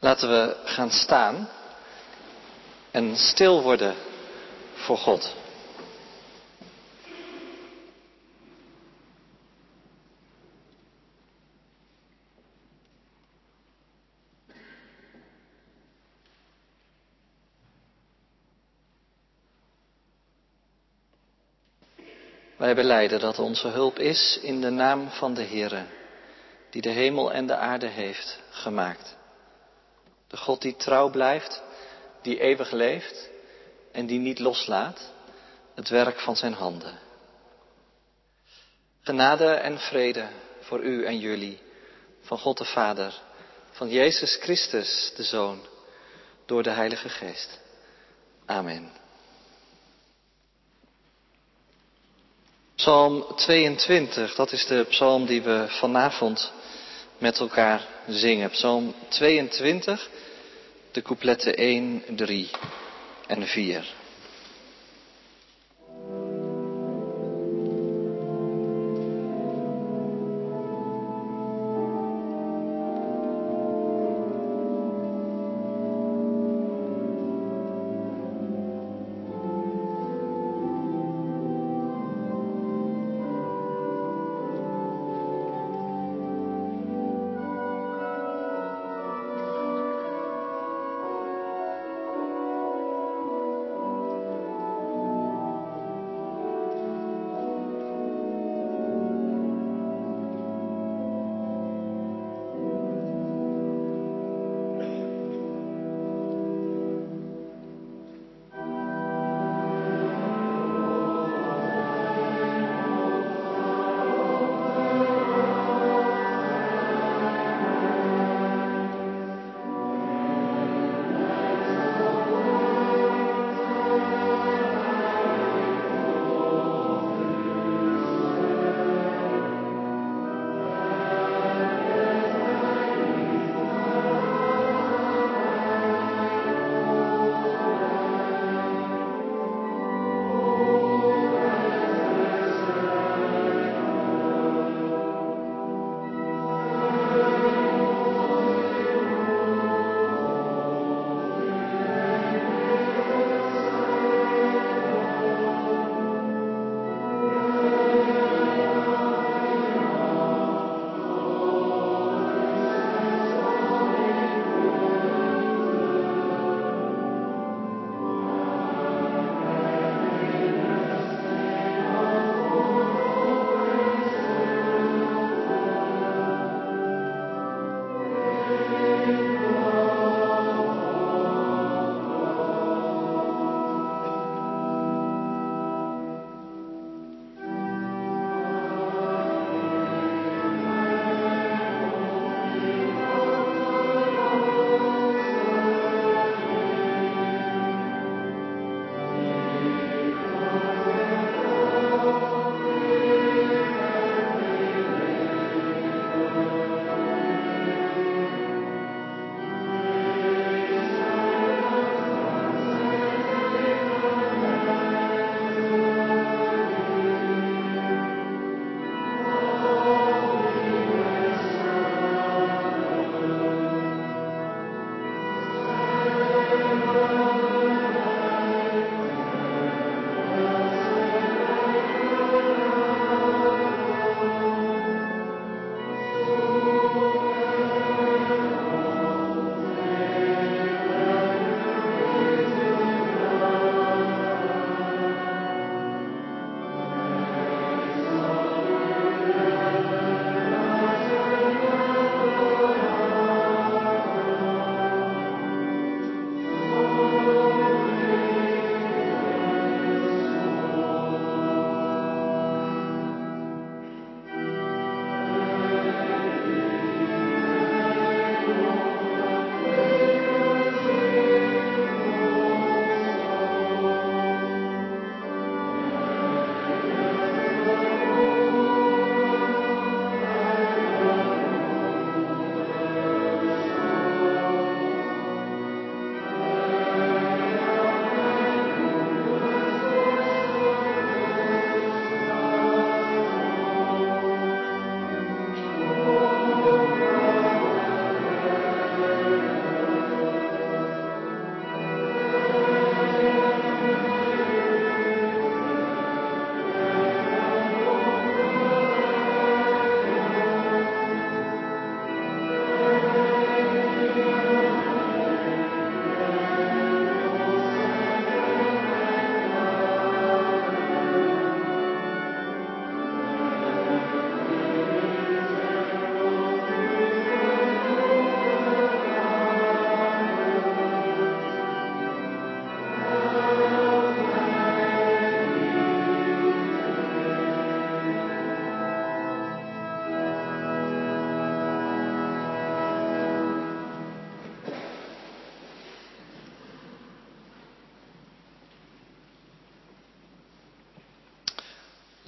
Laten we gaan staan en stil worden voor God. Wij belijden dat onze hulp is in de naam van de Heere, die de hemel en de aarde heeft gemaakt. De God die trouw blijft, die eeuwig leeft en die niet loslaat het werk van zijn handen. Genade en vrede voor u en jullie, van God de Vader, van Jezus Christus de Zoon, door de Heilige Geest. Amen. Psalm 22, dat is de psalm die we vanavond met elkaar zingen. Psalm 22, de coupletten 1, 3 en 4.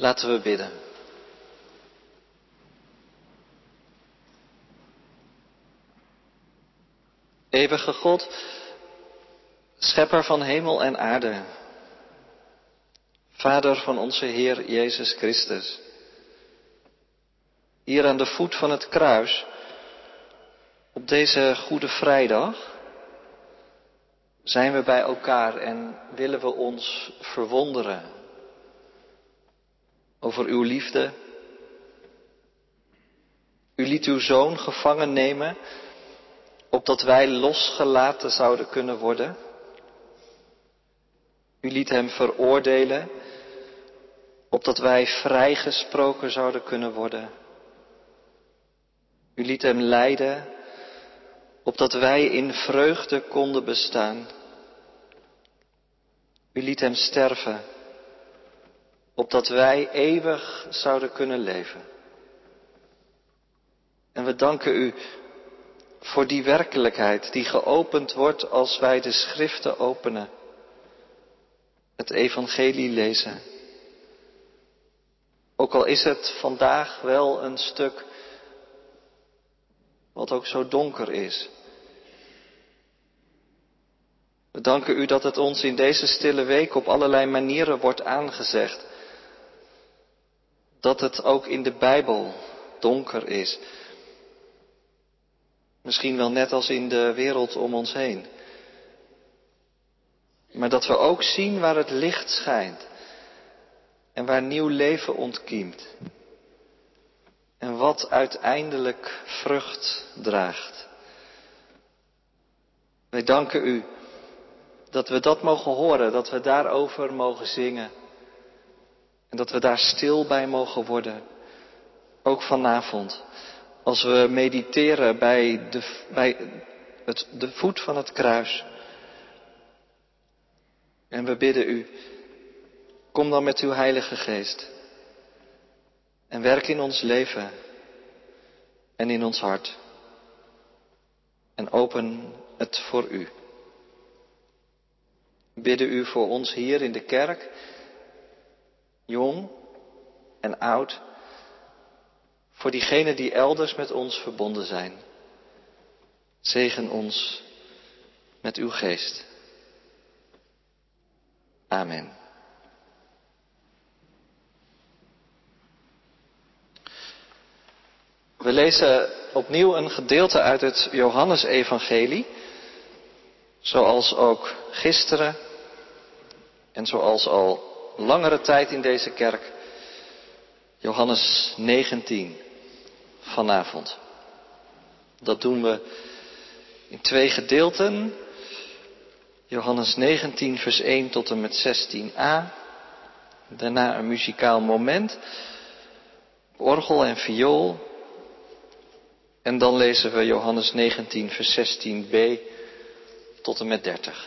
Laten we bidden. Eeuwige God, schepper van hemel en aarde, Vader van onze Heer Jezus Christus. Hier aan de voet van het kruis, op deze Goede Vrijdag, zijn we bij elkaar en willen we ons verwonderen over uw liefde. U liet uw Zoon gevangen nemen, opdat wij losgelaten zouden kunnen worden. U liet hem veroordelen, opdat wij vrijgesproken zouden kunnen worden. U liet hem lijden, opdat wij in vreugde konden bestaan. U liet hem sterven, opdat wij eeuwig zouden kunnen leven. En we danken u voor die werkelijkheid die geopend wordt als wij de schriften openen, het evangelie lezen. Ook al is het vandaag wel een stuk wat ook zo donker is. We danken u dat het ons in deze stille week op allerlei manieren wordt aangezegd. Dat het ook in de Bijbel donker is. Misschien wel net als in de wereld om ons heen. Maar dat we ook zien waar het licht schijnt. En waar nieuw leven ontkiemt. En wat uiteindelijk vrucht draagt. Wij danken u dat we dat mogen horen, dat we daarover mogen zingen. En dat we daar stil bij mogen worden. Ook vanavond. Als we mediteren bij de voet van het kruis. En we bidden u, kom dan met uw Heilige Geest. En werk in ons leven. En in ons hart. En open het voor u. We bidden u voor ons hier in de kerk. Jong en oud. Voor diegenen die elders met ons verbonden zijn. Zegen ons met uw geest. Amen. We lezen opnieuw een gedeelte uit het Johannesevangelie. Zoals ook gisteren en zoals al langere tijd in deze kerk. Johannes 19 vanavond. Dat doen we in 2 gedeelten. Johannes 19 vers 1 tot en met 16a. Daarna een muzikaal moment. Orgel en viool. En dan lezen we Johannes 19 vers 16b tot en met 30.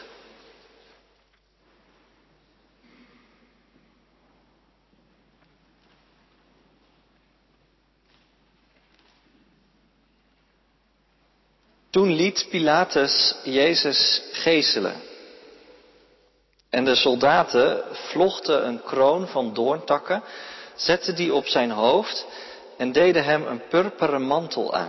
Toen liet Pilatus Jezus gegezelen. En de soldaten vlochten een kroon van doorntakken, zetten die op zijn hoofd en deden hem een purperen mantel aan.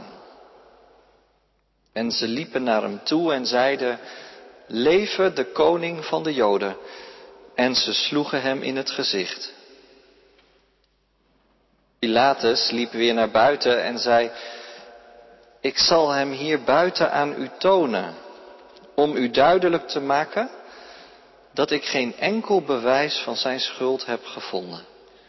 En ze liepen naar hem toe en zeiden, leve de koning van de Joden. En ze sloegen hem in het gezicht. Pilatus liep weer naar buiten en zei, ik zal hem hier buiten aan u tonen, om u duidelijk te maken dat ik geen enkel bewijs van zijn schuld heb gevonden.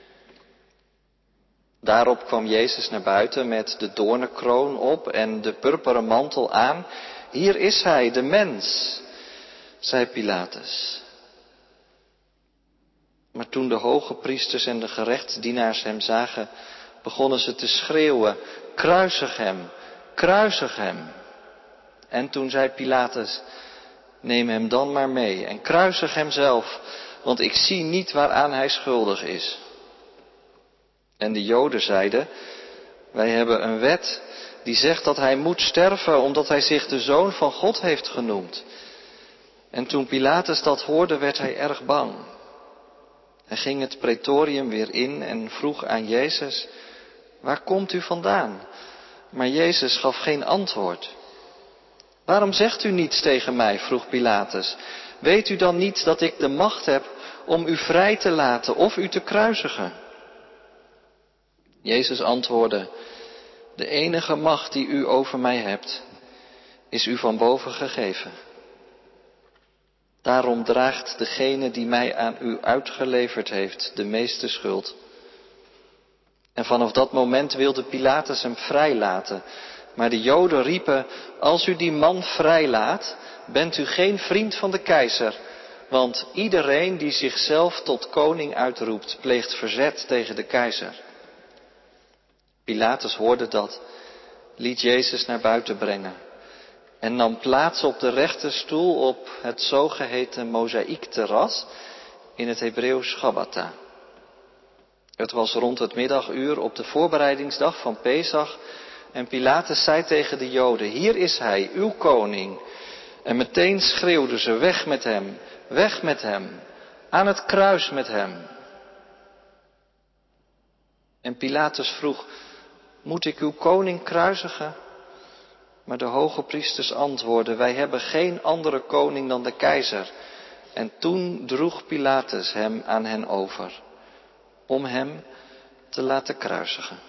Daarop kwam Jezus naar buiten met de doornenkroon op en de purperen mantel aan. Hier is hij, de mens, zei Pilatus. Maar toen de hoge priesters en de gerechtsdienaars hem zagen, begonnen ze te schreeuwen, kruisig hem, kruisig hem. En toen zei Pilatus, neem hem dan maar mee en kruisig hem zelf, want ik zie niet waaraan hij schuldig is. En de Joden zeiden, wij hebben een wet die zegt dat hij moet sterven omdat hij zich de Zoon van God heeft genoemd. En toen Pilatus dat hoorde, werd hij erg bang. Hij ging het praetorium weer in en vroeg aan Jezus: waar komt u vandaan? Maar Jezus gaf geen antwoord. Waarom zegt u niets tegen mij? Vroeg Pilatus. Weet u dan niet dat ik de macht heb om u vrij te laten of u te kruisigen? Jezus antwoordde: de enige macht die u over mij hebt, is u van boven gegeven. Daarom draagt degene die mij aan u uitgeleverd heeft de meeste schuld. En vanaf dat moment wilde Pilatus hem vrijlaten. Maar de Joden riepen: als u die man vrijlaat, bent u geen vriend van de keizer. Want iedereen die zichzelf tot koning uitroept, pleegt verzet tegen de keizer. Pilatus hoorde dat, liet Jezus naar buiten brengen en nam plaats op de rechterstoel op het zogeheten mozaïekterras, in het Hebreeuws Gabbatha. Het was rond het middaguur op de voorbereidingsdag van Pesach en Pilatus zei tegen de Joden: hier is hij, uw koning. En meteen schreeuwden ze: weg met hem, aan het kruis met hem. En Pilatus vroeg: moet ik uw koning kruisigen? Maar de hoge priesters antwoordden: wij hebben geen andere koning dan de keizer. En toen droeg Pilatus hem aan hen over, om hem te laten kruisigen.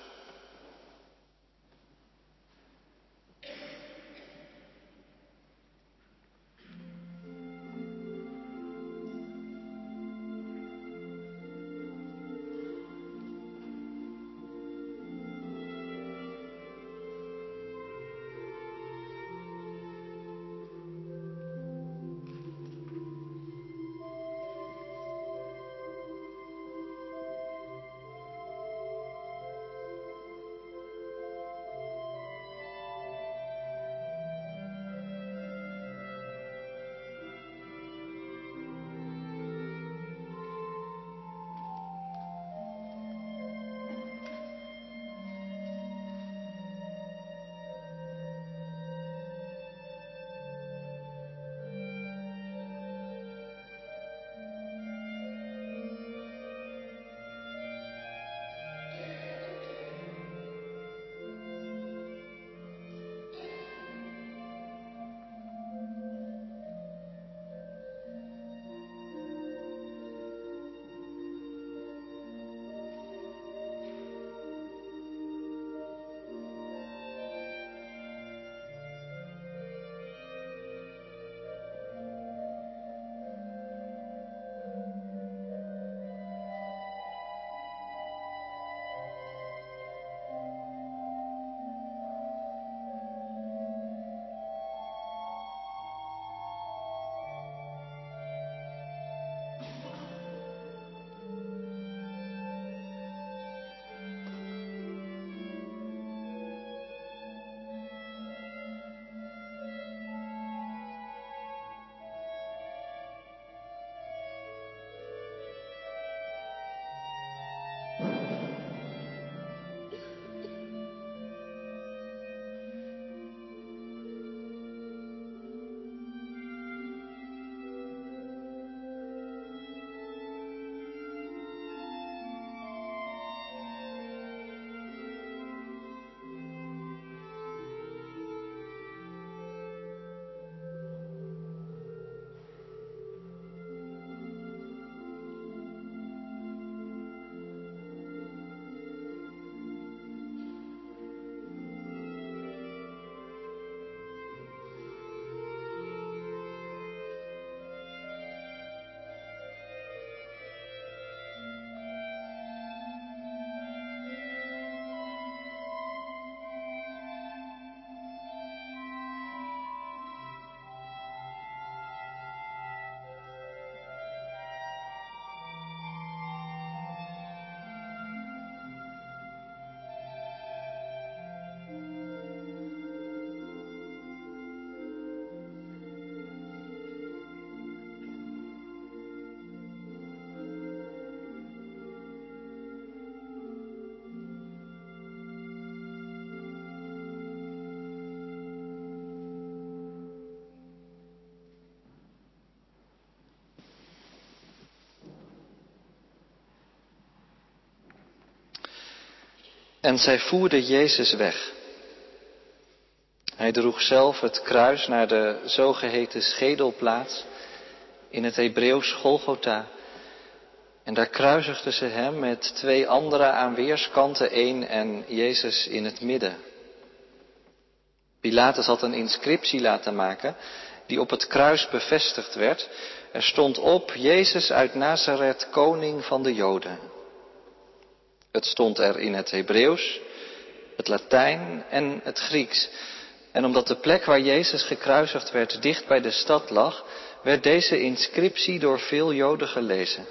En zij voerden Jezus weg. Hij droeg zelf het kruis naar de zogeheten schedelplaats, in het Hebreeuws Golgotha. En daar kruisigden ze hem met 2 anderen aan weerskanten één en Jezus in het midden. Pilatus had een inscriptie laten maken die op het kruis bevestigd werd. Er stond op: Jezus uit Nazareth, koning van de Joden. Het stond er in het Hebreeuws, het Latijn en het Grieks. En omdat de plek waar Jezus gekruisigd werd dicht bij de stad lag, werd deze inscriptie door veel Joden gelezen.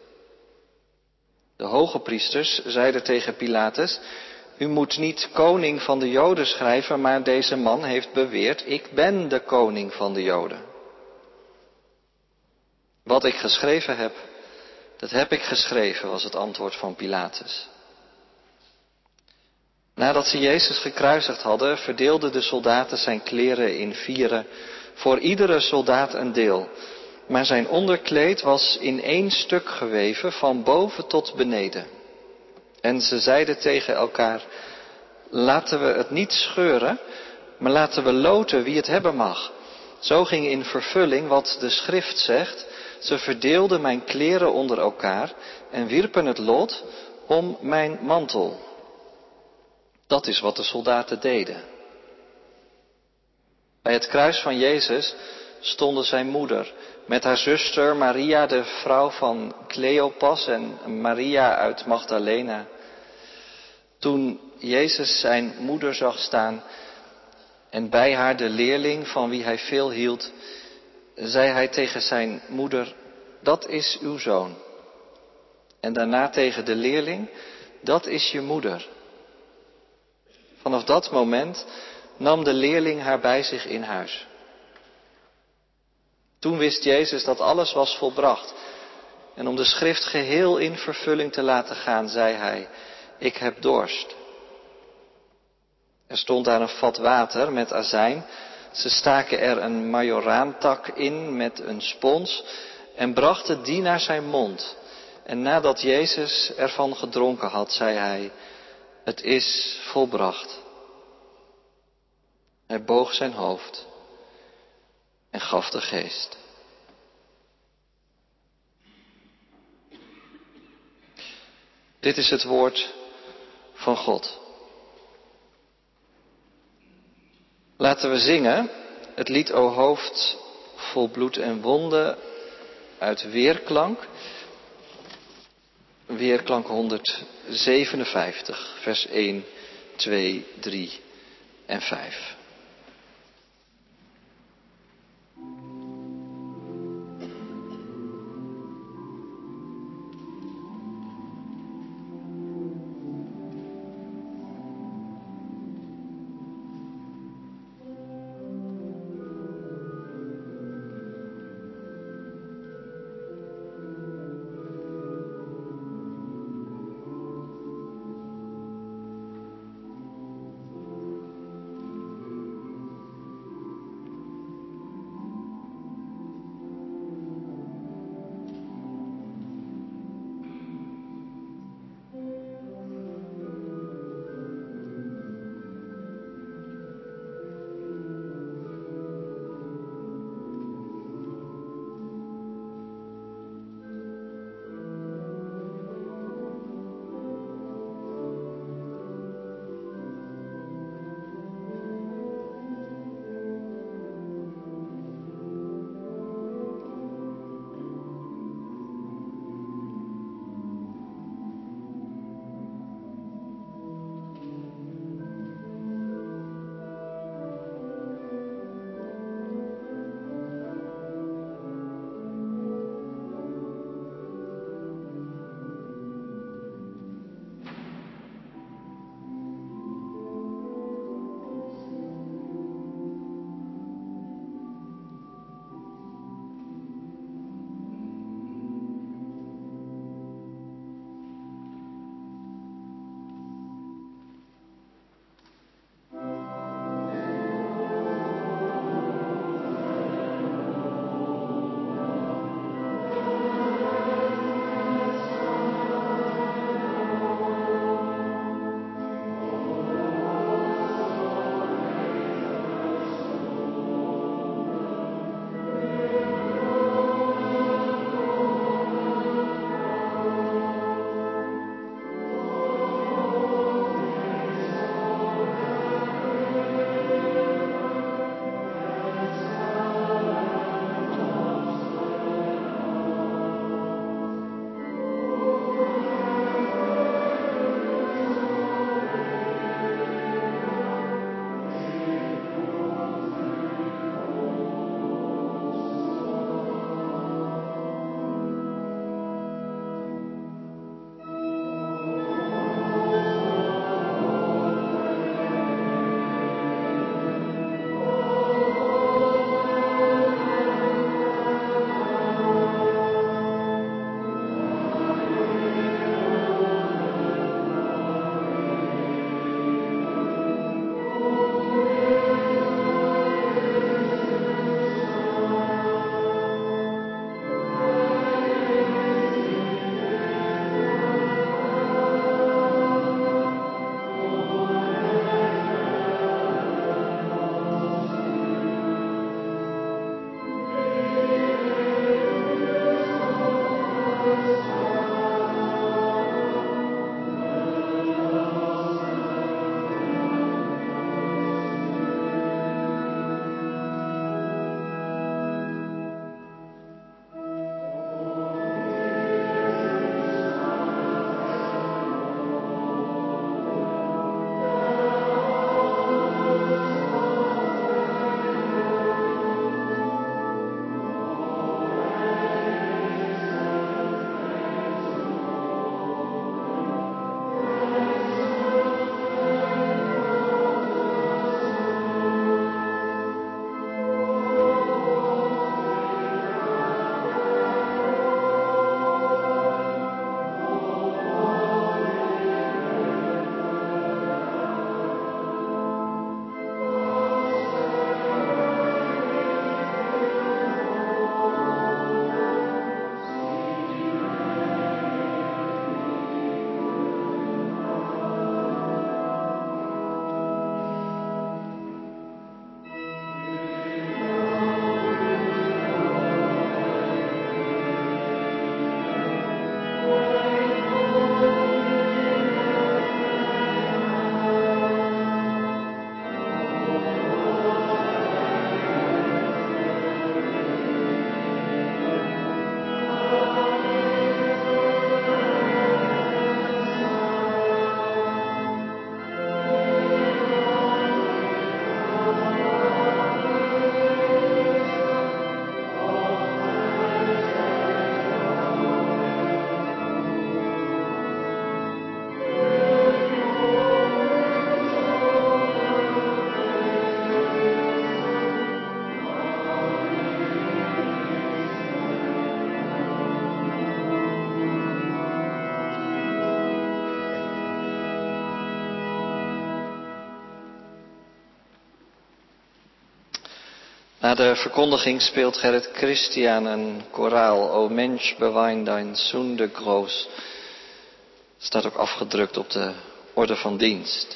De hoge priesters zeiden tegen Pilatus: U moet niet koning van de Joden schrijven, maar deze man heeft beweerd: Ik ben de koning van de Joden. Wat ik geschreven heb, dat heb ik geschreven, was het antwoord van Pilatus. Nadat ze Jezus gekruisigd hadden, verdeelden de soldaten zijn kleren in 4, voor iedere soldaat een deel. Maar zijn onderkleed was in 1 stuk geweven, van boven tot beneden. En ze zeiden tegen elkaar: Laten we het niet scheuren, maar laten we loten wie het hebben mag. Zo ging in vervulling wat de schrift zegt: Ze verdeelden mijn kleren onder elkaar en wierpen het lot om mijn mantel. Dat is wat de soldaten deden. Bij het kruis van Jezus stonden zijn moeder met haar zuster Maria, de vrouw van Cleopas, en Maria uit Magdalena. Toen Jezus zijn moeder zag staan en bij haar de leerling van wie hij veel hield, zei hij tegen zijn moeder: Dat is uw zoon. En daarna tegen de leerling: Dat is je moeder. Vanaf dat moment nam de leerling haar bij zich in huis. Toen wist Jezus dat alles was volbracht. En om de schrift geheel in vervulling te laten gaan, zei hij: Ik heb dorst. Er stond daar een vat water met azijn. Ze staken er een majoraantak in met een spons en brachten die naar zijn mond. En nadat Jezus ervan gedronken had, zei hij: Het is volbracht. Hij boog zijn hoofd en gaf de geest. Dit is het woord van God. Laten we zingen het lied O hoofd vol bloed en wonden uit Weerklank. Weerklank 157, vers 1, 2, 3 en 5. Na de verkondiging speelt Gerrit Christian een koraal. O Mensch, bewein dein Sünde groß. Staat ook afgedrukt op de orde van dienst.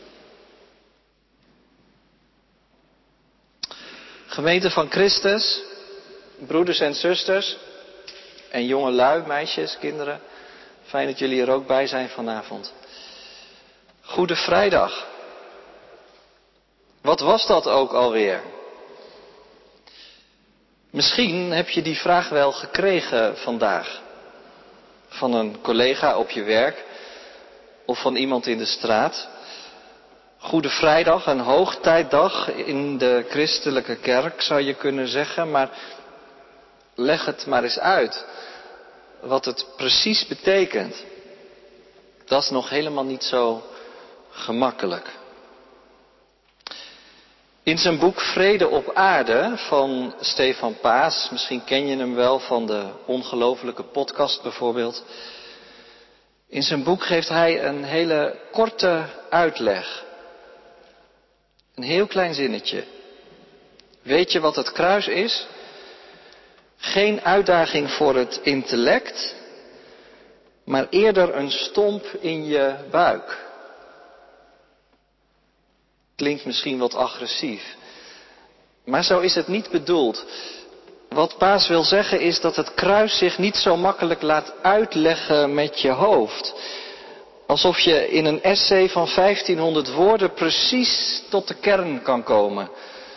Gemeente van Christus, broeders en zusters en jongelui, meisjes, kinderen. Fijn dat jullie er ook bij zijn vanavond. Goede Vrijdag. Wat was dat ook alweer? Misschien heb je die vraag wel gekregen vandaag. Van een collega op je werk of van iemand in de straat. Goede Vrijdag, een hoogtijdag in de christelijke kerk zou je kunnen zeggen. Maar leg het maar eens uit. Wat het precies betekent. Dat is nog helemaal niet zo gemakkelijk. In zijn boek Vrede op aarde van Stefan Paas, misschien ken je hem wel van de Ongelofelijke podcast bijvoorbeeld. In zijn boek geeft hij een hele korte uitleg. Een heel klein zinnetje. Weet je wat het kruis is? Geen uitdaging voor het intellect, maar eerder een stomp in je buik. Klinkt misschien wat agressief. Maar zo is het niet bedoeld. Wat Paas wil zeggen is dat het kruis zich niet zo makkelijk laat uitleggen met je hoofd. Alsof je in een essay van 1500 woorden precies tot de kern kan komen.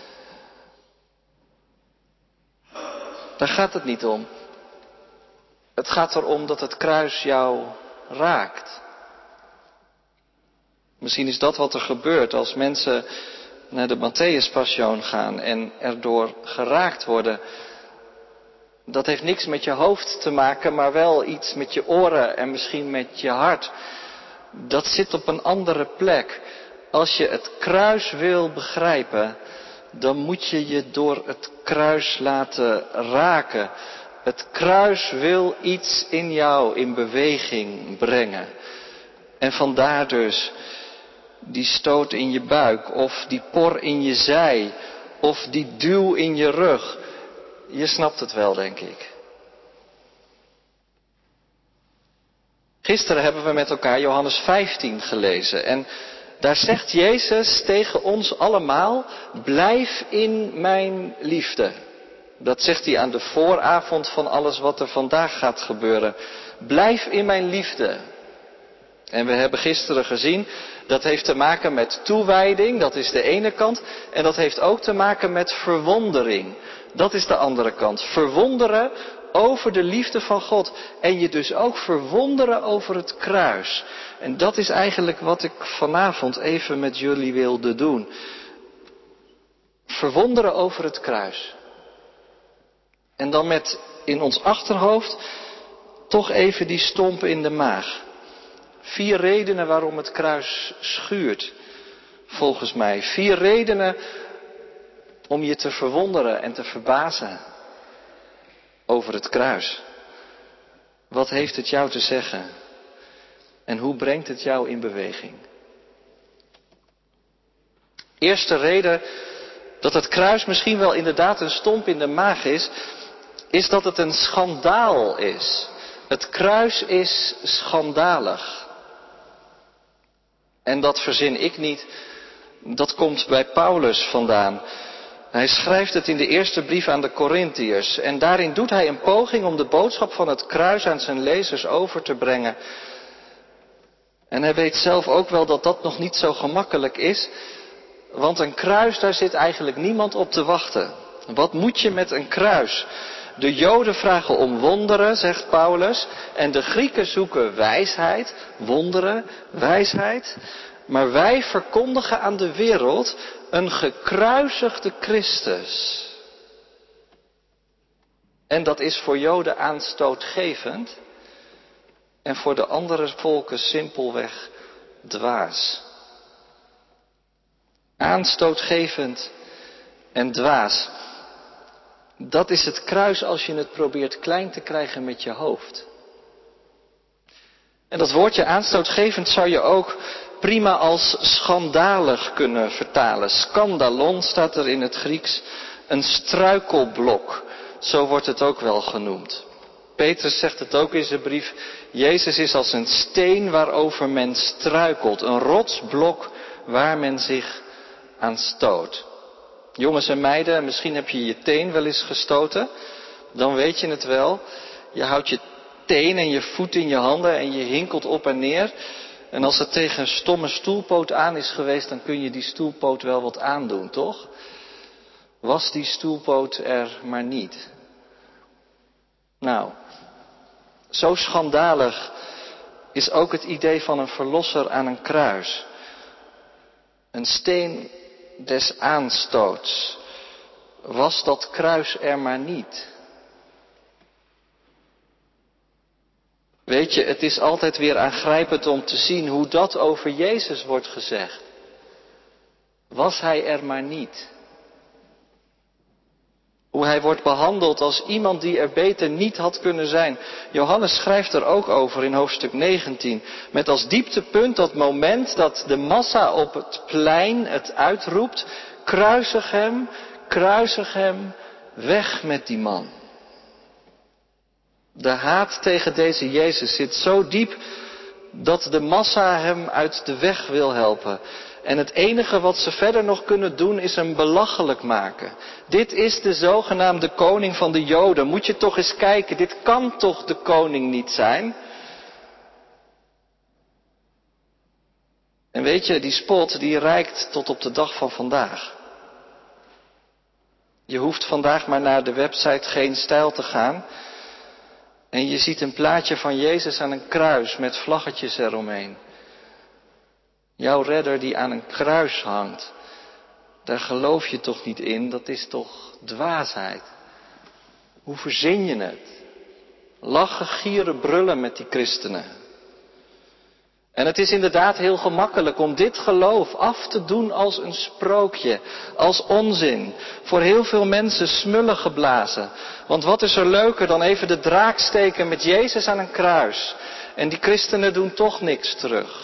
Daar gaat het niet om. Het gaat erom dat het kruis jou raakt. Misschien is dat wat er gebeurt als mensen naar de Matthäus-passion gaan en erdoor geraakt worden. Dat heeft niks met je hoofd te maken, maar wel iets met je oren en misschien met je hart. Dat zit op een andere plek. Als je het kruis wil begrijpen, dan moet je je door het kruis laten raken. Het kruis wil iets in jou in beweging brengen. En vandaar dus die stoot in je buik, of die por in je zij, of die duw in je rug. Je snapt het wel, denk ik. Gisteren hebben we met elkaar Johannes 15 gelezen. En daar zegt Jezus tegen ons allemaal, blijf in mijn liefde. Dat zegt hij aan de vooravond van alles wat er vandaag gaat gebeuren. Blijf in mijn liefde. En we hebben gisteren gezien, dat heeft te maken met toewijding, dat is de ene kant. En dat heeft ook te maken met verwondering. Dat is de andere kant. Verwonderen over de liefde van God. En je dus ook verwonderen over het kruis. En dat is eigenlijk wat ik vanavond even met jullie wilde doen. Verwonderen over het kruis. En dan met in ons achterhoofd toch even die stomp in de maag. 4 redenen waarom het kruis schuurt, volgens mij. 4 redenen om je te verwonderen en te verbazen over het kruis. Wat heeft het jou te zeggen? En hoe brengt het jou in beweging? Eerste reden dat het kruis misschien wel inderdaad een stomp in de maag is dat het een schandaal is. Het kruis is schandalig. En dat verzin ik niet, dat komt bij Paulus vandaan. Hij schrijft het in de eerste brief aan de Korintiërs. En daarin doet hij een poging om de boodschap van het kruis aan zijn lezers over te brengen. En hij weet zelf ook wel dat dat nog niet zo gemakkelijk is. Want een kruis, daar zit eigenlijk niemand op te wachten. Wat moet je met een kruis? De Joden vragen om wonderen, zegt Paulus. En de Grieken zoeken wijsheid, wonderen, wijsheid. Maar wij verkondigen aan de wereld een gekruisigde Christus. En dat is voor Joden aanstootgevend. En voor de andere volken simpelweg dwaas. Aanstootgevend en dwaas. Dat is het kruis als je het probeert klein te krijgen met je hoofd. En dat woordje aanstootgevend zou je ook prima als schandalig kunnen vertalen. Skandalon staat er in het Grieks. Een struikelblok, zo wordt het ook wel genoemd. Petrus zegt het ook in zijn brief. Jezus is als een steen waarover men struikelt. Een rotsblok waar men zich aan stoot. Jongens en meiden, misschien heb je je teen wel eens gestoten. Dan weet je het wel. Je houdt je teen en je voet in je handen en je hinkelt op en neer. En als het tegen een stomme stoelpoot aan is geweest, dan kun je die stoelpoot wel wat aandoen, toch? Was die stoelpoot er maar niet. Nou, zo schandalig is ook het idee van een verlosser aan een kruis. Een steen des aanstoots. Was dat kruis er maar niet. Weet je, het is altijd weer aangrijpend om te zien hoe dat over Jezus wordt gezegd. Was hij er maar niet. Hoe hij wordt behandeld als iemand die er beter niet had kunnen zijn. Johannes schrijft er ook over in hoofdstuk 19. Met als dieptepunt dat moment dat de massa op het plein het uitroept. Kruisig hem, weg met die man. De haat tegen deze Jezus zit zo diep dat de massa hem uit de weg wil helpen. En het enige wat ze verder nog kunnen doen is hem belachelijk maken. Dit is de zogenaamde koning van de Joden. Moet je toch eens kijken, dit kan toch de koning niet zijn? En weet je, die spot die reikt tot op de dag van vandaag. Je hoeft vandaag maar naar de website Geen Stijl te gaan. En je ziet een plaatje van Jezus aan een kruis met vlaggetjes eromheen. Jouw redder die aan een kruis hangt. Daar geloof je toch niet in? Dat is toch dwaasheid? Hoe verzin je het? Lachen, gieren, brullen met die christenen. En het is inderdaad heel gemakkelijk om dit geloof af te doen als een sprookje, als onzin. Voor heel veel mensen smullen geblazen. Want wat is er leuker dan even de draak steken met Jezus aan een kruis? En die christenen doen toch niks terug.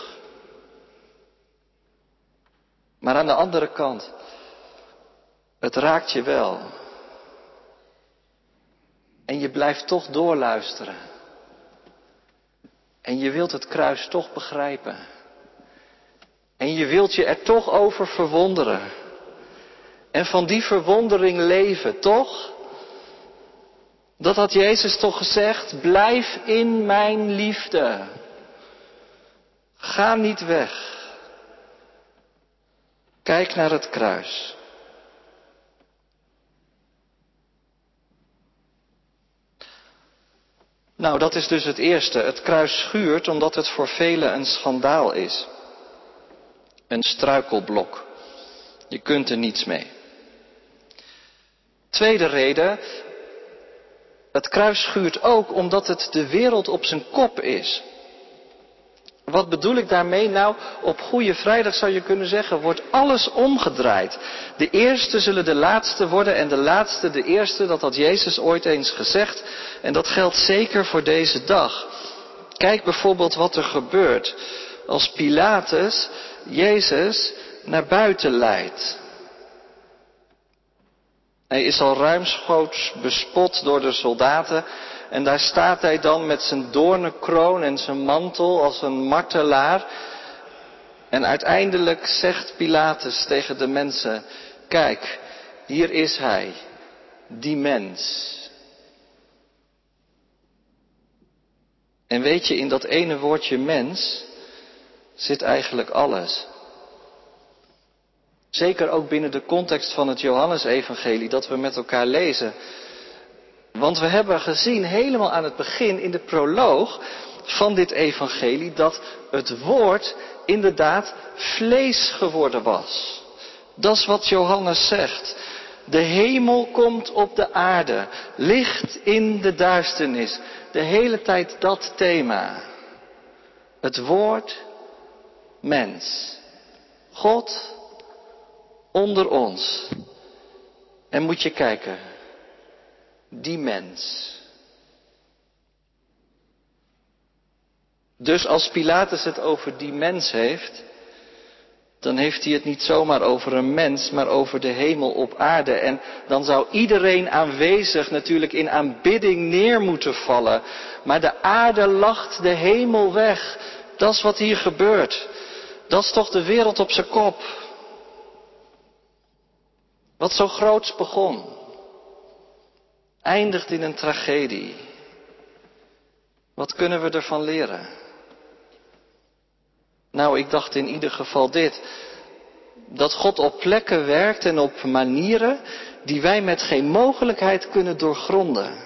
Maar aan de andere kant, het raakt je wel. En je blijft toch doorluisteren. En je wilt het kruis toch begrijpen. En je wilt je er toch over verwonderen. En van die verwondering leven, toch? Dat had Jezus toch gezegd, blijf in mijn liefde. Ga niet weg. Kijk naar het kruis. Nou, dat is dus het eerste. Het kruis schuurt omdat het voor velen een schandaal is. Een struikelblok. Je kunt er niets mee. Tweede reden. Het kruis schuurt ook omdat het de wereld op zijn kop is. Wat bedoel ik daarmee? Nou, op Goede Vrijdag zou je kunnen zeggen, wordt alles omgedraaid. De eerste zullen de laatste worden en de laatste de eerste, dat had Jezus ooit eens gezegd. En dat geldt zeker voor deze dag. Kijk bijvoorbeeld wat er gebeurt als Pilatus Jezus naar buiten leidt. Hij is al ruimschoots bespot door de soldaten. En daar staat hij dan met zijn doornenkroon en zijn mantel als een martelaar. En uiteindelijk zegt Pilatus tegen de mensen, kijk, hier is hij, die mens. En weet je, in dat ene woordje mens zit eigenlijk alles. Zeker ook binnen de context van het Johannesevangelie dat we met elkaar lezen. Want we hebben gezien helemaal aan het begin in de proloog van dit evangelie dat het woord inderdaad vlees geworden was. Dat is wat Johannes zegt. De hemel komt op de aarde, licht in de duisternis. De hele tijd dat thema. Het woord mens. God onder ons. En moet je kijken. Die mens. Dus als Pilatus het over die mens heeft, dan heeft hij het niet zomaar over een mens, maar over de hemel op aarde. En dan zou iedereen aanwezig natuurlijk in aanbidding neer moeten vallen. Maar de aarde lacht de hemel weg. Dat is wat hier gebeurt. Dat is toch de wereld op zijn kop. Wat zo groots begon, eindigt in een tragedie. Wat kunnen we ervan leren? Nou, ik dacht in ieder geval dit. Dat God op plekken werkt en op manieren die wij met geen mogelijkheid kunnen doorgronden.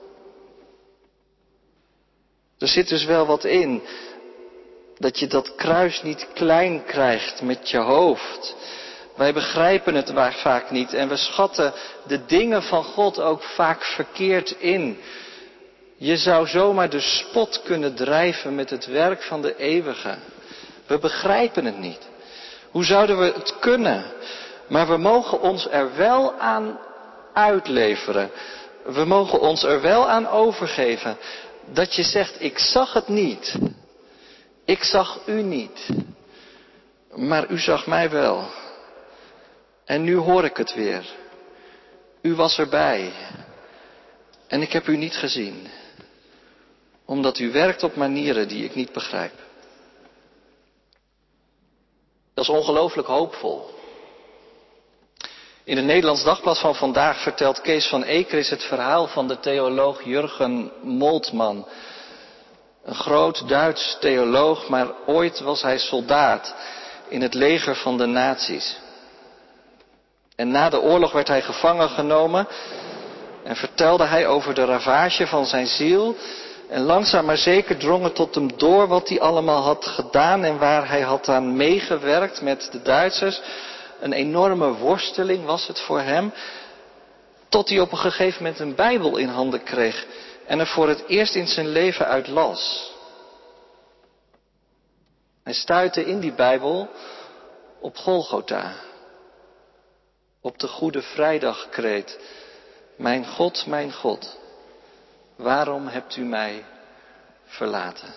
Er zit dus wel wat in. Dat je dat kruis niet klein krijgt met je hoofd. Wij begrijpen het vaak niet en we schatten de dingen van God ook vaak verkeerd in. Je zou zomaar de spot kunnen drijven met het werk van de eeuwige. We begrijpen het niet. Hoe zouden we het kunnen? Maar we mogen ons er wel aan uitleveren. We mogen ons er wel aan overgeven. Dat je zegt, ik zag het niet. Ik zag u niet. Maar u zag mij wel. En nu hoor ik het weer. U was erbij. En ik heb u niet gezien. Omdat u werkt op manieren die ik niet begrijp. Dat is ongelooflijk hoopvol. In het Nederlands Dagblad van vandaag vertelt Kees van Ekeris het verhaal van de theoloog Jurgen Moltmann. Een groot Duits theoloog, maar ooit was hij soldaat in het leger van de nazi's. En na de oorlog werd hij gevangen genomen en vertelde hij over de ravage van zijn ziel. En langzaam maar zeker drong het tot hem door wat hij allemaal had gedaan en waar hij had aan meegewerkt met de Duitsers. Een enorme worsteling was het voor hem, tot hij op een gegeven moment een Bijbel in handen kreeg en er voor het eerst in zijn leven uit las. Hij stuitte in die Bijbel op Golgotha, op de Goede Vrijdagkreet. Mijn God, waarom hebt u mij verlaten?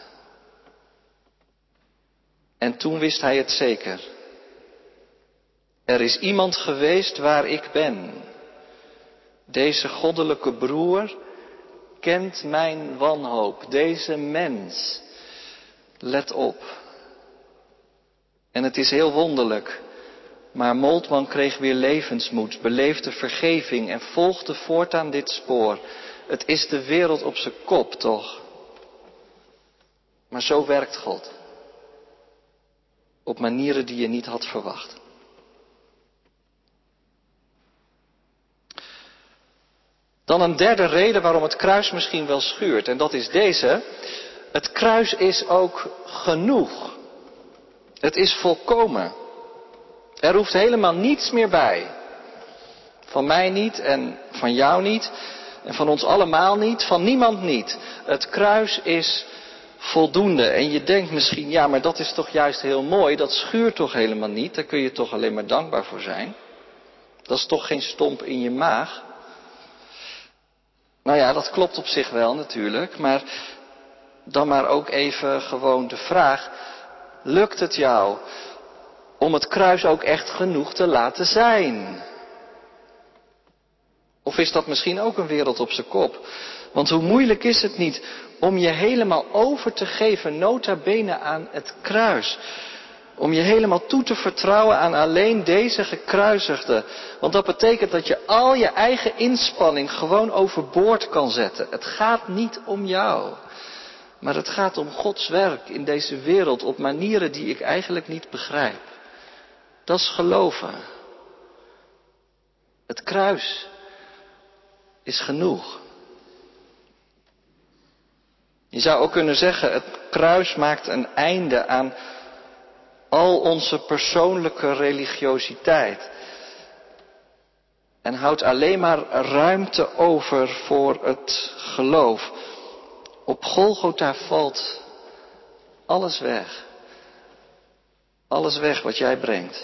En toen wist hij het zeker. Er is iemand geweest waar ik ben. Deze goddelijke broer kent mijn wanhoop. Deze mens. Let op. En het is heel wonderlijk. Maar Moltmann kreeg weer levensmoed, beleefde vergeving en volgde voortaan dit spoor. Het is de wereld op zijn kop, toch? Maar zo werkt God. Op manieren die je niet had verwacht. Dan een derde reden waarom het kruis misschien wel schuurt. En dat is deze. Het kruis is ook genoeg. Het is volkomen. Er hoeft helemaal niets meer bij. Van mij niet en van jou niet. En van ons allemaal niet. Van niemand niet. Het kruis is voldoende. En je denkt misschien, ja, maar dat is toch juist heel mooi. Dat schuurt toch helemaal niet. Daar kun je toch alleen maar dankbaar voor zijn. Dat is toch geen stomp in je maag. Nou ja, dat klopt op zich wel natuurlijk. Maar dan maar ook even gewoon de vraag. Lukt het jou om het kruis ook echt genoeg te laten zijn? Of is dat misschien ook een wereld op zijn kop? Want hoe moeilijk is het niet om je helemaal over te geven, nota bene aan het kruis. Om je helemaal toe te vertrouwen aan alleen deze gekruisigde. Want dat betekent dat je al je eigen inspanning gewoon overboord kan zetten. Het gaat niet om jou. Maar het gaat om Gods werk in deze wereld op manieren die ik eigenlijk niet begrijp. Dat is geloven. Het kruis is genoeg. Je zou ook kunnen zeggen, het kruis maakt een einde aan al onze persoonlijke religiositeit. En houdt alleen maar ruimte over voor het geloof. Op Golgotha valt alles weg. Alles weg wat jij brengt.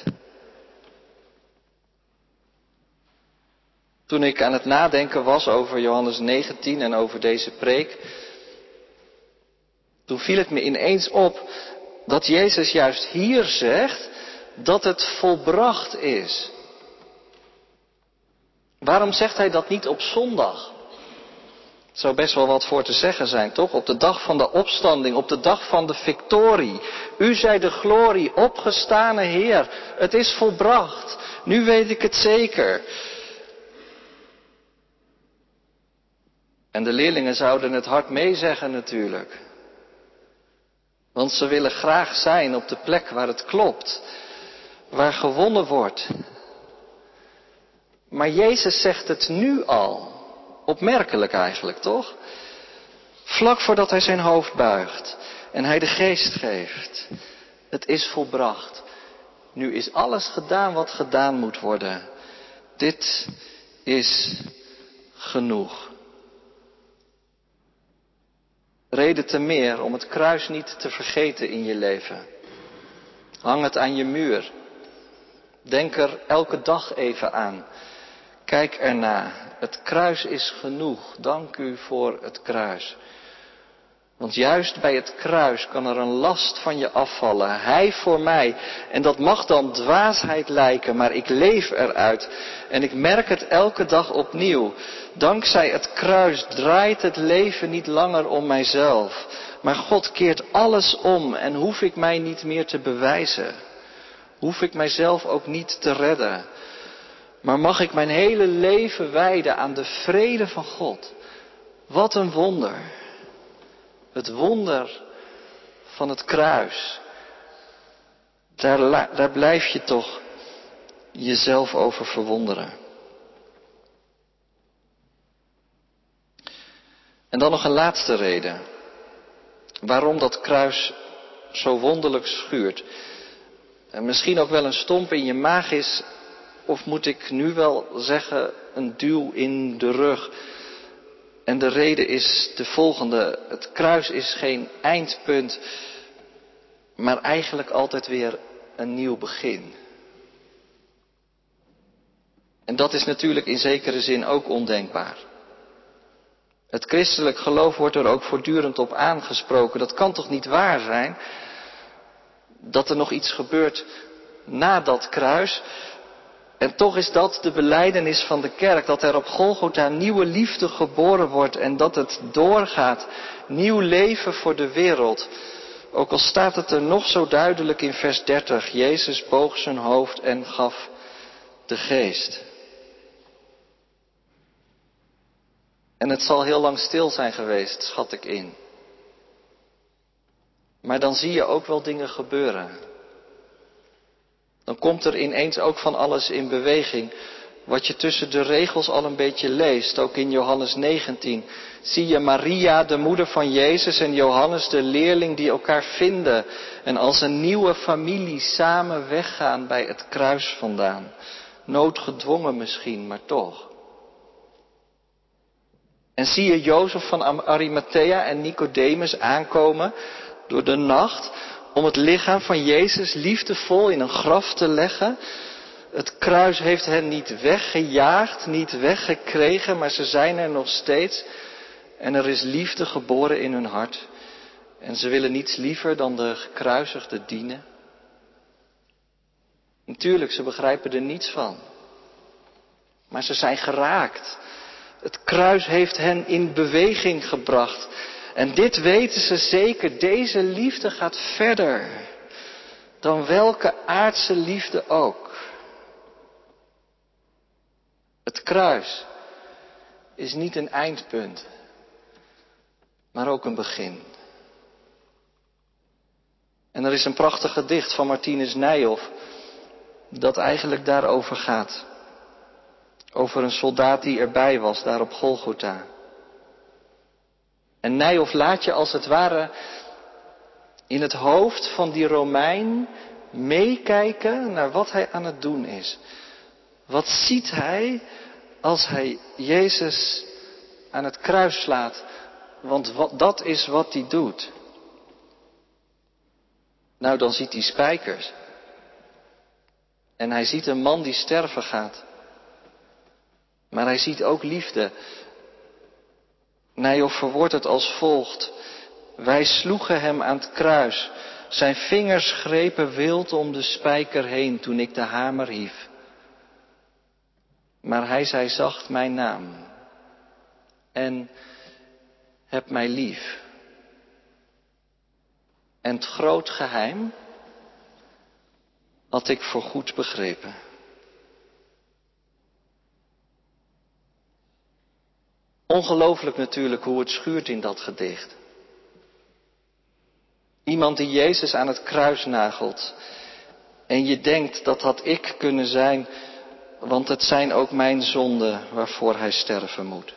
Toen ik aan het nadenken was over Johannes 19 en over deze preek, toen viel het me ineens op dat Jezus juist hier zegt dat het volbracht is. Waarom zegt hij dat niet op zondag? Er zou best wel wat voor te zeggen zijn, toch? Op de dag van de opstanding, op de dag van de victorie. U zij de glorie, opgestane Heer. Het is volbracht. Nu weet ik het zeker. En de leerlingen zouden het hard meezeggen natuurlijk. Want ze willen graag zijn op de plek waar het klopt. Waar gewonnen wordt. Maar Jezus zegt het nu al. Opmerkelijk eigenlijk, toch? Vlak voordat hij zijn hoofd buigt en hij de geest geeft. Het is volbracht. Nu is alles gedaan wat gedaan moet worden. Dit is genoeg. Reden te meer om het kruis niet te vergeten in je leven. Hang het aan je muur. Denk er elke dag even aan. Kijk erna. Het kruis is genoeg. Dank u voor het kruis. Want juist bij het kruis kan er een last van je afvallen. Hij voor mij. En dat mag dan dwaasheid lijken, maar ik leef eruit. En ik merk het elke dag opnieuw. Dankzij het kruis draait het leven niet langer om mijzelf. Maar God keert alles om en hoef ik mij niet meer te bewijzen. Hoef ik mijzelf ook niet te redden. Maar mag ik mijn hele leven wijden aan de vrede van God. Wat een wonder. Het wonder van het kruis. Daar blijf je toch jezelf over verwonderen. En dan nog een laatste reden. Waarom dat kruis zo wonderlijk schuurt. En misschien ook wel een stomp in je maag is. Of moet ik nu wel zeggen, een duw in de rug. En de reden is de volgende. Het kruis is geen eindpunt, maar eigenlijk altijd weer een nieuw begin. En dat is natuurlijk in zekere zin ook ondenkbaar. Het christelijk geloof wordt er ook voortdurend op aangesproken. Dat kan toch niet waar zijn? Dat er nog iets gebeurt na dat kruis. En toch is dat de belijdenis van de kerk, dat er op Golgotha nieuwe liefde geboren wordt en dat het doorgaat, nieuw leven voor de wereld. Ook al staat het er nog zo duidelijk in vers 30, Jezus boog zijn hoofd en gaf de geest. En het zal heel lang stil zijn geweest, schat ik in. Maar dan zie je ook wel dingen gebeuren. Dan komt er ineens ook van alles in beweging. Wat je tussen de regels al een beetje leest, ook in Johannes 19. Zie je Maria, de moeder van Jezus, en Johannes, de leerling, die elkaar vinden. En als een nieuwe familie samen weggaan bij het kruis vandaan. Noodgedwongen misschien, maar toch. En zie je Jozef van Arimathea en Nicodemus aankomen door de nacht om het lichaam van Jezus liefdevol in een graf te leggen. Het kruis heeft hen niet weggejaagd, niet weggekregen, maar ze zijn er nog steeds. En er is liefde geboren in hun hart. En ze willen niets liever dan de gekruisigde dienen. Natuurlijk, ze begrijpen er niets van. Maar ze zijn geraakt. Het kruis heeft hen in beweging gebracht. En dit weten ze zeker, deze liefde gaat verder dan welke aardse liefde ook. Het kruis is niet een eindpunt, maar ook een begin. En er is een prachtig gedicht van Martinus Nijhoff dat eigenlijk daarover gaat. Over een soldaat die erbij was, daar op Golgotha. En Nijhoff laat je als het ware in het hoofd van die Romein meekijken naar wat hij aan het doen is. Wat ziet hij als hij Jezus aan het kruis slaat? Want dat is wat hij doet. Nou, dan ziet hij spijkers. En hij ziet een man die sterven gaat. Maar hij ziet ook liefde. Nijhoff verwoordt het als volgt. Wij sloegen hem aan het kruis, Zijn vingers grepen wild om de spijker heen toen ik de hamer hief. Maar hij zei zacht mijn naam. En heb mij lief. En het groot geheim had ik voorgoed begrepen. Ongelooflijk natuurlijk hoe het schuurt in dat gedicht. Iemand die Jezus aan het kruis nagelt. En je denkt dat had ik kunnen zijn, want het zijn ook mijn zonden waarvoor hij sterven moet.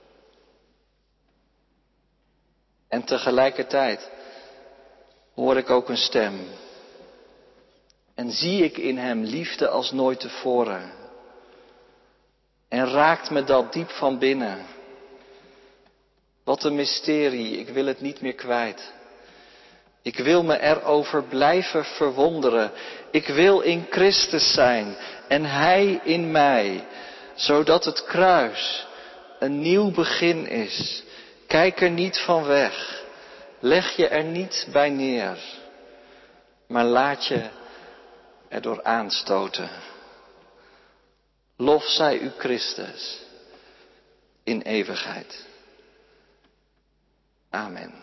En tegelijkertijd hoor ik ook een stem. En zie ik in hem liefde als nooit tevoren. En raakt me dat diep van binnen. Wat een mysterie, ik wil het niet meer kwijt. Ik wil me erover blijven verwonderen. Ik wil in Christus zijn en Hij in mij, zodat het kruis een nieuw begin is. Kijk er niet van weg, leg je er niet bij neer, maar laat je erdoor aanstoten. Lof zij u Christus in eeuwigheid. Amen.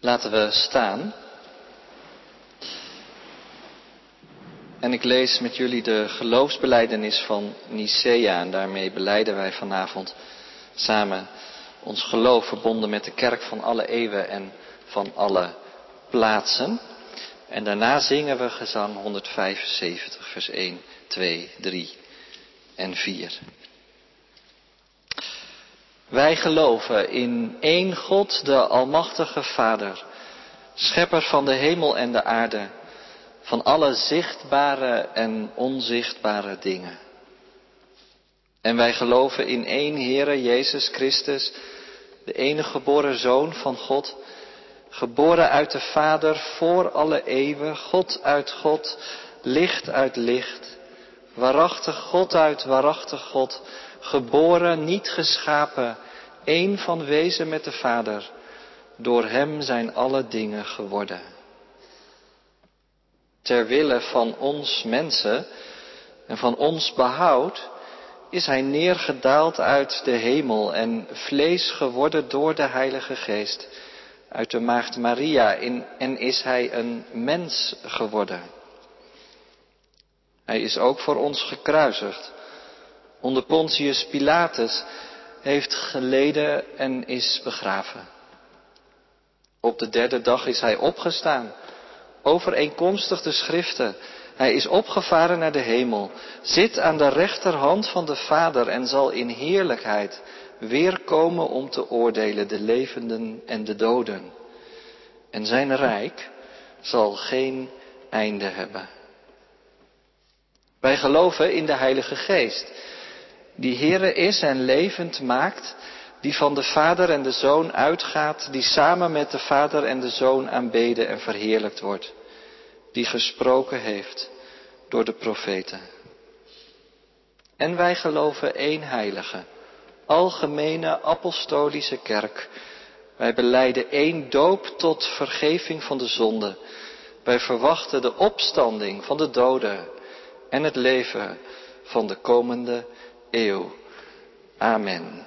Laten we staan. En ik lees met jullie de geloofsbelijdenis van Nicea. En daarmee belijden wij vanavond samen ons geloof verbonden met de kerk van alle eeuwen en van alle plaatsen. En daarna zingen we gezang 175, vers 1, 2, 3 en 4. Wij geloven in één God, de Almachtige Vader, schepper van de hemel en de aarde, van alle zichtbare en onzichtbare dingen. En wij geloven in één Heere Jezus Christus, de enige geboren Zoon van God, geboren uit de Vader voor alle eeuwen, God uit God, licht uit licht, waarachtig God uit waarachtig God, geboren, niet geschapen, één van wezen met de Vader. Door hem zijn alle dingen geworden. Ter wille van ons mensen en van ons behoud is hij neergedaald uit de hemel en vlees geworden door de Heilige Geest uit de maagd Maria en is hij een mens geworden. Hij is ook voor ons gekruisigd. Onder Pontius Pilatus heeft geleden en is begraven. Op de derde dag is hij opgestaan, overeenkomstig de schriften. Hij is opgevaren naar de hemel, zit aan de rechterhand van de Vader en zal in heerlijkheid weerkomen om te oordelen de levenden en de doden. En zijn rijk zal geen einde hebben. Wij geloven in de Heilige Geest, die Heere is en levend maakt, die van de Vader en de Zoon uitgaat, die samen met de Vader en de Zoon aanbeden en verheerlijkt wordt, die gesproken heeft door de profeten. En wij geloven één heilige, algemene apostolische kerk. Wij belijden één doop tot vergeving van de zonde. Wij verwachten de opstanding van de doden en het leven van de komende eeuw. Amen.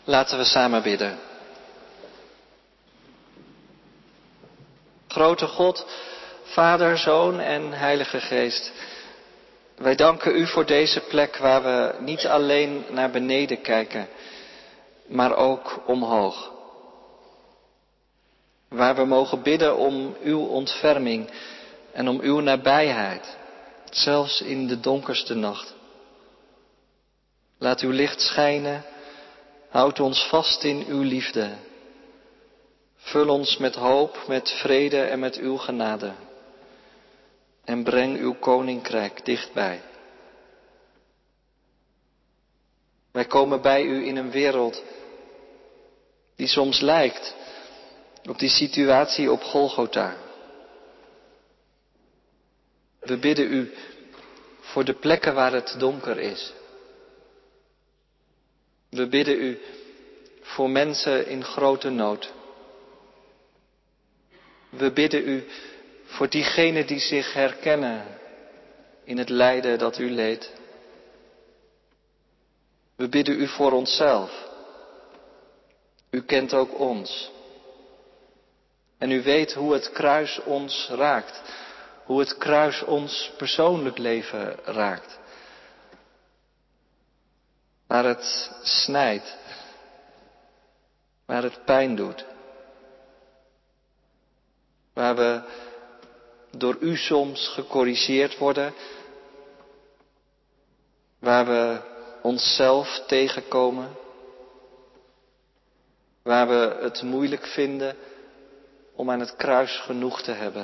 Laten we samen bidden. Grote God, Vader, Zoon en Heilige Geest. Wij danken u voor deze plek waar we niet alleen naar beneden kijken, maar ook omhoog. Waar we mogen bidden om uw ontferming en om uw nabijheid, zelfs in de donkerste nacht. Laat uw licht schijnen, houd ons vast in uw liefde. Vul ons met hoop, met vrede en met uw genade. En breng uw koninkrijk dichtbij. Wij komen bij u in een wereld die soms lijkt op die situatie op Golgotha. We bidden u voor de plekken waar het donker is. We bidden u voor mensen in grote nood. We bidden u voor diegenen die zich herkennen in het lijden dat u leed. We bidden u voor onszelf. U kent ook ons. En u weet hoe het kruis ons raakt. Hoe het kruis ons persoonlijk leven raakt. Waar het snijdt. Waar het pijn doet. Waar we door u soms gecorrigeerd worden. Waar we onszelf tegenkomen. Waar we het moeilijk vinden om aan het kruis genoeg te hebben.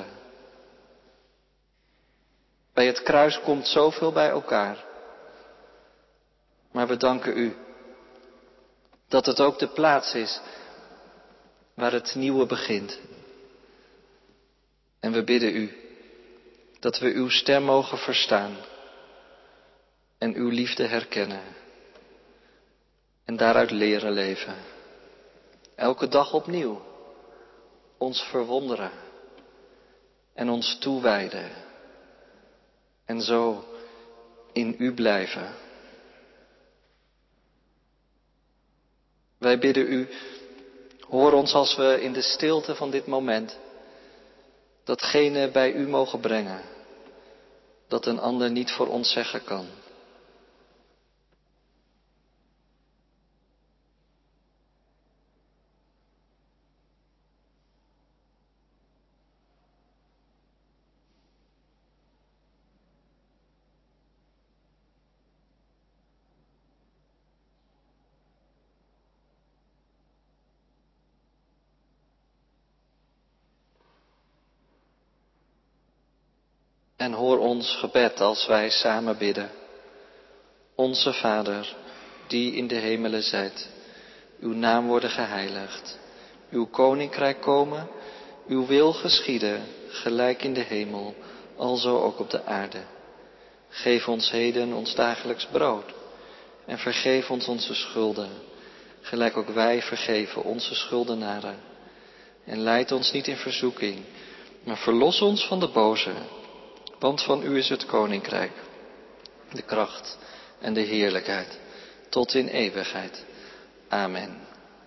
Bij het kruis komt zoveel bij elkaar. Maar we danken u dat het ook de plaats is waar het nieuwe begint. En we bidden u dat we uw stem mogen verstaan en uw liefde herkennen en daaruit leren leven. Elke dag opnieuw ons verwonderen en ons toewijden en zo in u blijven. Wij bidden u, hoor ons als we in de stilte van dit moment datgene bij u mogen brengen, dat een ander niet voor ons zeggen kan. En hoor ons gebed als wij samen bidden. Onze Vader, die in de hemelen zijt, uw naam worden geheiligd. Uw koninkrijk komen, uw wil geschieden, gelijk in de hemel, alzo ook op de aarde. Geef ons heden ons dagelijks brood en vergeef ons onze schulden, gelijk ook wij vergeven onze schuldenaren. En leid ons niet in verzoeking, maar verlos ons van de boze. Want van u is het koninkrijk, de kracht en de heerlijkheid, tot in eeuwigheid. Amen.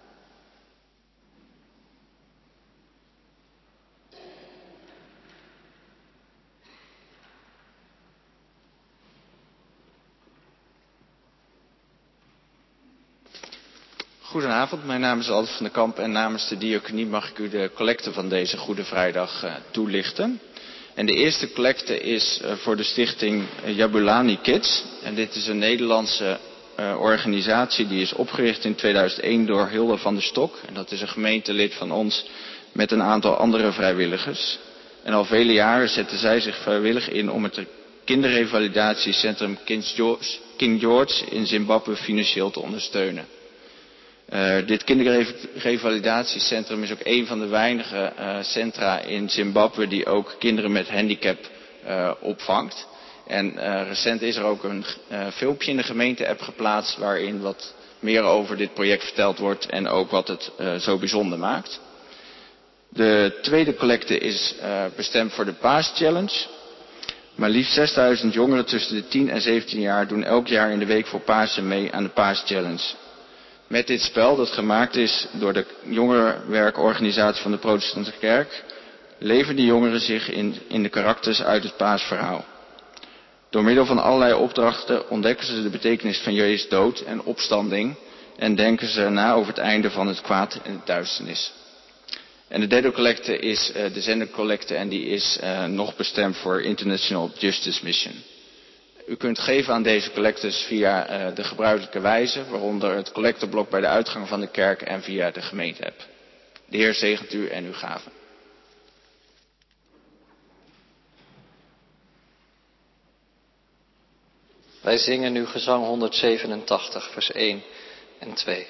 Goedenavond, mijn naam is Alf van der Kamp en namens de diaconie mag ik u de collecte van deze Goede Vrijdag toelichten. En de eerste collecte is voor de stichting Jabulani Kids. En dit is een Nederlandse organisatie die is opgericht in 2001 door Hilde van der Stok. En dat is een gemeentelid van ons met een aantal andere vrijwilligers. En al vele jaren zetten zij zich vrijwillig in om het kinderrevalidatiecentrum King George in Zimbabwe financieel te ondersteunen. Dit kinderrevalidatiecentrum is ook een van de weinige centra in Zimbabwe die ook kinderen met handicap opvangt. En recent is er ook een filmpje in de gemeente-app geplaatst waarin wat meer over dit project verteld wordt en ook wat het zo bijzonder maakt. De tweede collecte is bestemd voor de Paaschallenge. Maar liefst 6000 jongeren tussen de 10 en 17 jaar doen elk jaar in de week voor Pasen mee aan de Paaschallenge. Met dit spel, dat gemaakt is door de jongerenwerkorganisatie van de Protestantse Kerk, leven de jongeren zich in de karakters uit het paasverhaal. Door middel van allerlei opdrachten ontdekken ze de betekenis van Jezus' dood en opstanding en denken ze na over het einde van het kwaad en de duisternis. En de derde collecte is de zendercollecte en die is nog bestemd voor International Justice Mission. U kunt geven aan deze collectes via de gebruikelijke wijze, waaronder het collecteblok bij de uitgang van de kerk en via de gemeente-app. De Heer zegent u en uw gaven. Wij zingen nu gezang 187, vers 1 en 2.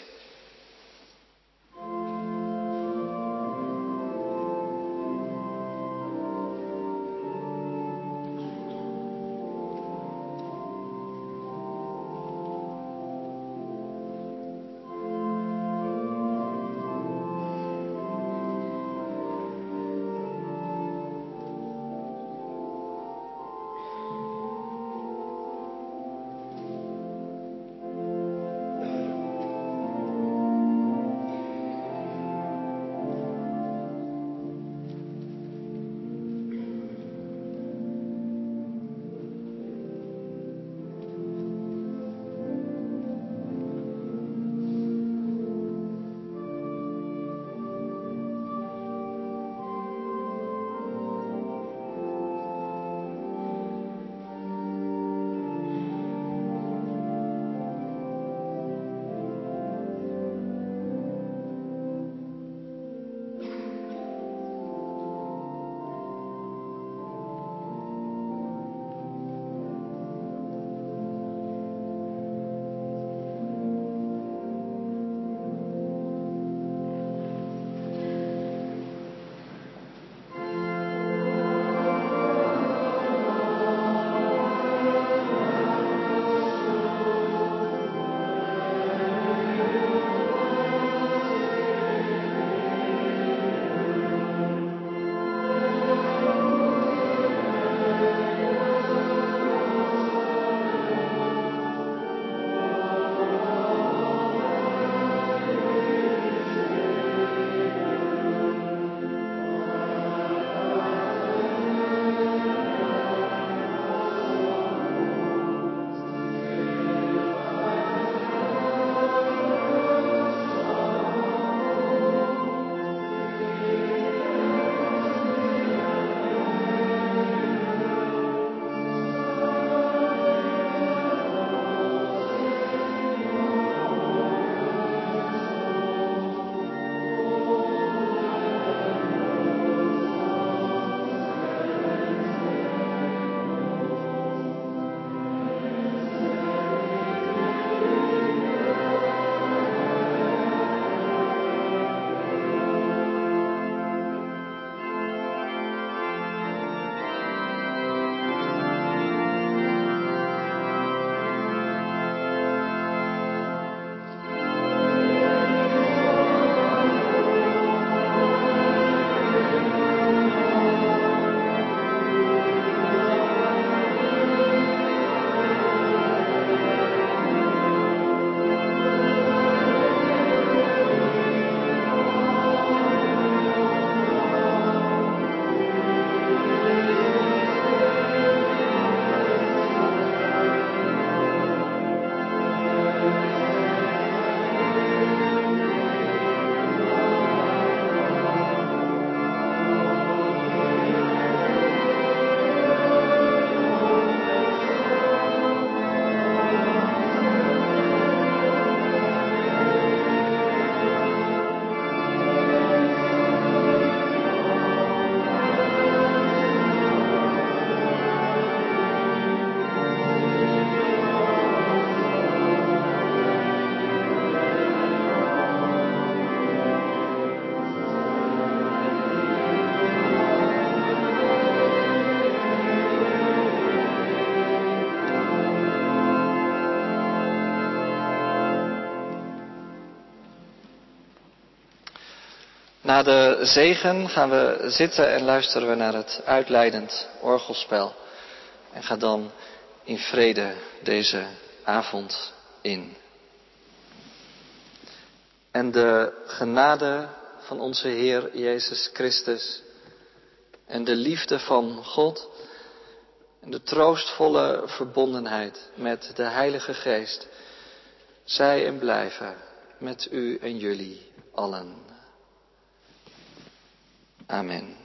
Na de zegen gaan we zitten en luisteren we naar het uitleidend orgelspel. En ga dan in vrede deze avond in. En de genade van onze Heer Jezus Christus en de liefde van God en de troostvolle verbondenheid met de Heilige Geest zij en blijven met u en jullie allen. Amen.